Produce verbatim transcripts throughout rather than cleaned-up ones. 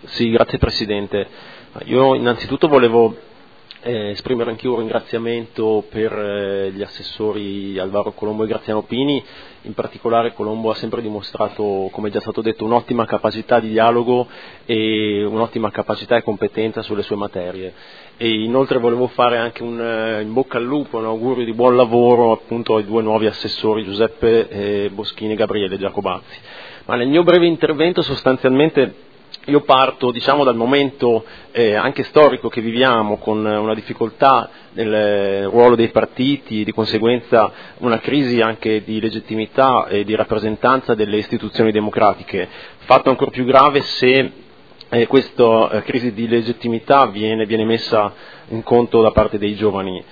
Sì, grazie Presidente. Io innanzitutto volevo eh, esprimere anche un ringraziamento per eh, gli assessori Alvaro Colombo e Graziano Pini. In particolare Colombo ha sempre dimostrato, come è già stato detto, un'ottima capacità di dialogo e un'ottima capacità e competenza sulle sue materie. E inoltre volevo fare anche un uh, in bocca al lupo, un augurio di buon lavoro appunto ai due nuovi assessori, Giuseppe eh, Boschini e Gabriele Giacobazzi. Ma nel mio breve intervento sostanzialmente io parto diciamo dal momento eh, anche storico che viviamo, con una difficoltà nel ruolo dei partiti, di conseguenza una crisi anche di legittimità e di rappresentanza delle istituzioni democratiche, fatto ancora più grave se eh, questa eh, crisi di legittimità viene, viene messa in conto da parte dei giovani.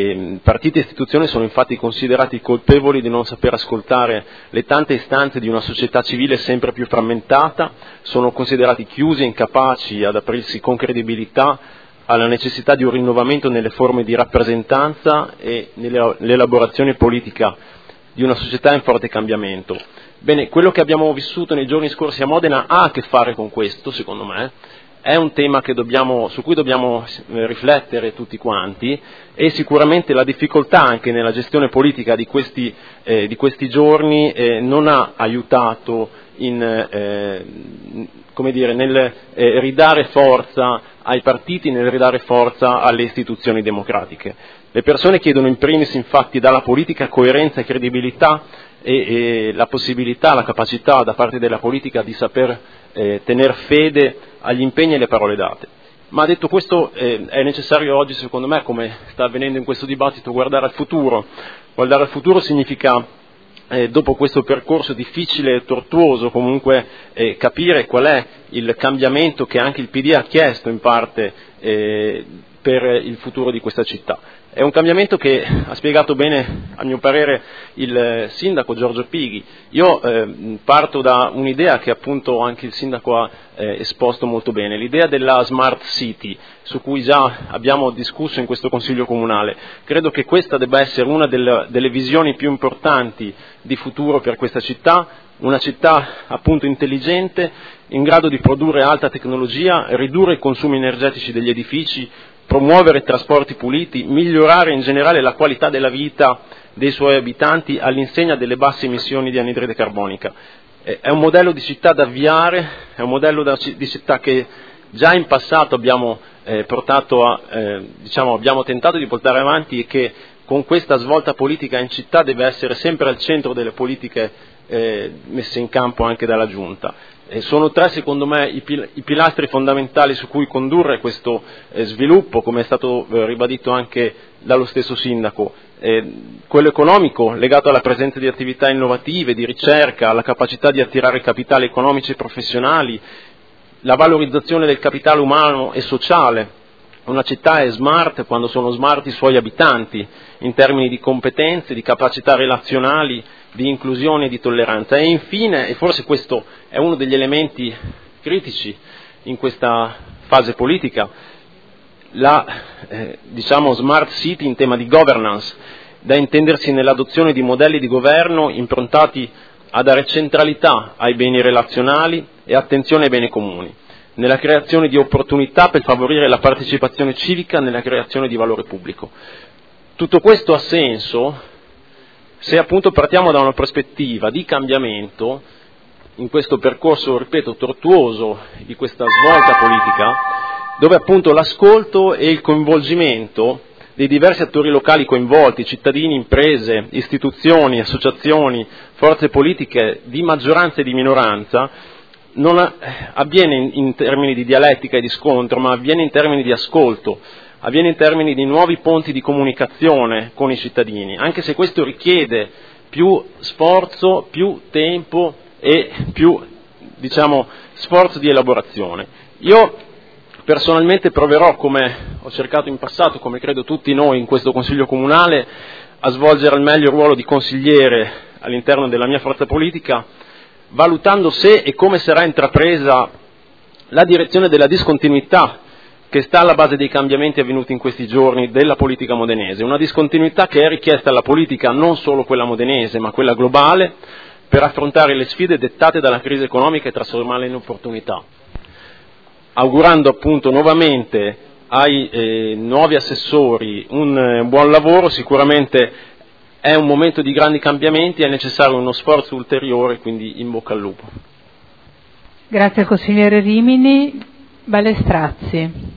E partiti e istituzioni sono infatti considerati colpevoli di non saper ascoltare le tante istanze di una società civile sempre più frammentata, sono considerati chiusi e incapaci ad aprirsi con credibilità alla necessità di un rinnovamento nelle forme di rappresentanza e nell'elaborazione politica di una società in forte cambiamento. Bene, quello che abbiamo vissuto nei giorni scorsi a Modena ha a che fare con questo, secondo me. È un tema che dobbiamo, su cui dobbiamo riflettere tutti quanti, e sicuramente la difficoltà anche nella gestione politica di questi, eh, di questi giorni eh, non ha aiutato in, eh, come dire, nel eh, ridare forza ai partiti, nel ridare forza alle istituzioni democratiche. Le persone chiedono in primis infatti dalla politica coerenza e credibilità e, e la possibilità, la capacità da parte della politica di saper eh, tener fede agli impegni e alle parole date. Ma detto questo eh, è necessario oggi, secondo me, come sta avvenendo in questo dibattito, guardare al futuro. Guardare al futuro significa, eh, dopo questo percorso difficile e tortuoso, comunque eh, capire qual è il cambiamento che anche il P D ha chiesto in parte eh, per il futuro di questa città. È un cambiamento che ha spiegato bene, a mio parere, il sindaco Giorgio Pighi. Io eh, parto da un'idea che appunto anche il sindaco ha eh, esposto molto bene, l'idea della Smart City, su cui già abbiamo discusso in questo Consiglio Comunale. Credo che questa debba essere una del, delle visioni più importanti di futuro per questa città, una città appunto intelligente, in grado di produrre alta tecnologia, ridurre i consumi energetici degli edifici, promuovere trasporti puliti, migliorare in generale la qualità della vita dei suoi abitanti all'insegna delle basse emissioni di anidride carbonica. È un modello di città da avviare, è un modello di città che già in passato abbiamo eh, portato a, eh, diciamo, abbiamo tentato di portare avanti, e che con questa svolta politica in città deve essere sempre al centro delle politiche eh, messe in campo anche dalla Giunta. E sono tre, secondo me, i, pil- i pilastri fondamentali su cui condurre questo eh, sviluppo, come è stato eh, ribadito anche dallo stesso sindaco. Eh, quello economico, legato alla presenza di attività innovative, di ricerca, alla capacità di attirare capitali economici e professionali, la valorizzazione del capitale umano e sociale. Una città è smart quando sono smart i suoi abitanti, in termini di competenze, di capacità relazionali, di inclusione e di tolleranza. E infine, e forse questo è uno degli elementi critici in questa fase politica, la eh, diciamo smart city in tema di governance, da intendersi nell'adozione di modelli di governo improntati a dare centralità ai beni relazionali e attenzione ai beni comuni, nella creazione di opportunità per favorire la partecipazione civica nella creazione di valore pubblico. Tutto questo ha senso se appunto partiamo da una prospettiva di cambiamento in questo percorso, ripeto, tortuoso di questa svolta politica, dove appunto l'ascolto e il coinvolgimento dei diversi attori locali coinvolti, cittadini, imprese, istituzioni, associazioni, forze politiche di maggioranza e di minoranza, non avviene in, in termini di dialettica e di scontro, ma avviene in termini di ascolto, avviene in termini di nuovi ponti di comunicazione con i cittadini, anche se questo richiede più sforzo, più tempo e più, diciamo, sforzo di elaborazione. Io personalmente proverò, come ho cercato in passato, come credo tutti noi in questo Consiglio Comunale, a svolgere al meglio il ruolo di consigliere all'interno della mia forza politica, valutando se e come sarà intrapresa la direzione della discontinuità che sta alla base dei cambiamenti avvenuti in questi giorni della politica modenese, una discontinuità che è richiesta alla politica non solo quella modenese ma quella globale, per affrontare le sfide dettate dalla crisi economica e trasformarle in opportunità. augurando appunto nuovamente ai eh, nuovi assessori un eh, buon lavoro. Sicuramente è un momento di grandi cambiamenti, è necessario uno sforzo ulteriore, quindi in bocca al lupo. Grazie al consigliere Rimini. Balestrazzi.